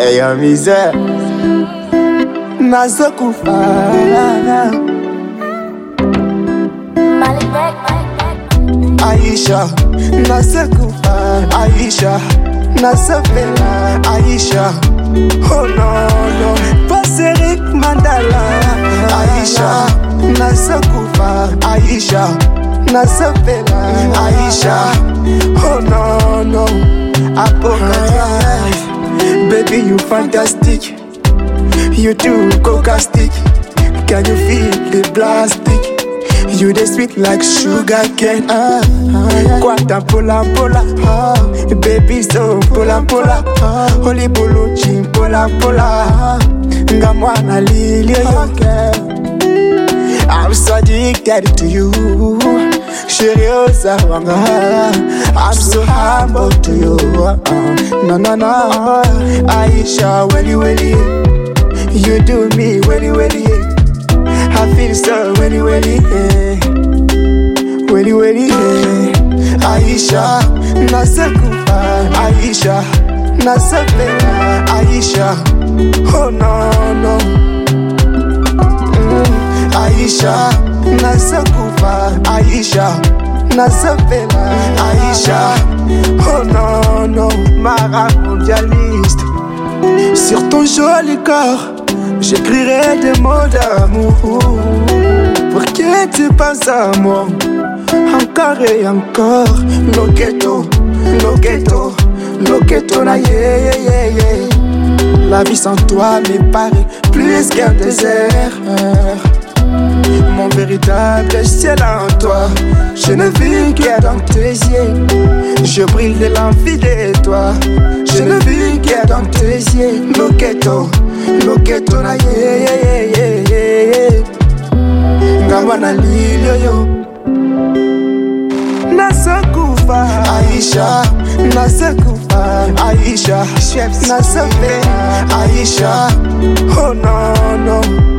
Eyo misère nazokufa Aisha nazokufa Aisha nasopela Aisha oh no no Paserik Mandala Aisha nazokufa Aisha nasopela Aisha oh no no Apocalypse baby you fantastic you too cocastic can you feel the plastic you the sweet like sugar cane Kwata pola pola baby so pola pola holy bolo chim pola pola ngamwana lili I'm so addicted to you Sheriosa wanga I'm so humble to you No no no Aisha welly welly You do me welly welly I feel so welly welly Welly welly Aisha nasakufa Aisha nasapela Aisha Oh no no Aisha nasakufa Aisha nasapela Aisha Oh non non Mara mondialiste Sur ton joli corps j'écrirai des mots d'amour Pour que tu penses à moi Encore et encore Loketo, loketo, loketo na yeah yeah yeah yeah La vie sans toi me paraît plus qu'un désert Mon véritable ciel en toi Je ne vis que dans tes yeux Je brille de l'envie de toi Je ne vis que dans tes yeux Loketo, loketo na yeah yeah yeah yeah Ngawana lilio yo Nasakufa Aisha Nasakufa Aisha Nasafe Aisha Oh no no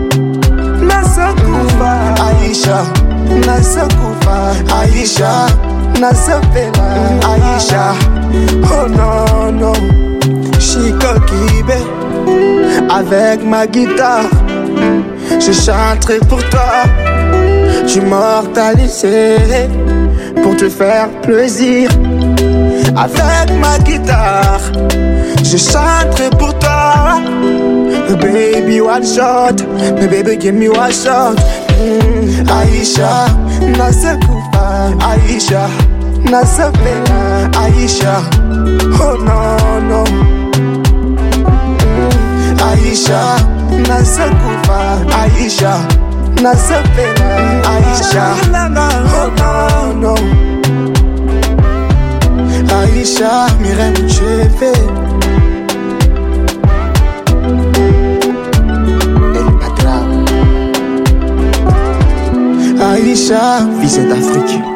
Nasakufa Aisha Nasakufa Aisha Nasapela Aisha Oh non non Chico Kibé Avec ma guitare Je chanterai pour toi Tu m'immortaliserai Pour te faire plaisir Avec ma guitare Je chanterai pour toi Baby one shot Baby give me one shot Aisha Nasakufa Aisha Nasapela Aisha Oh no no Aisha Nasakufa Aisha Nasapela Aisha Oh no no Aisha Mirem Chefe Aisha, fils d'Afrique.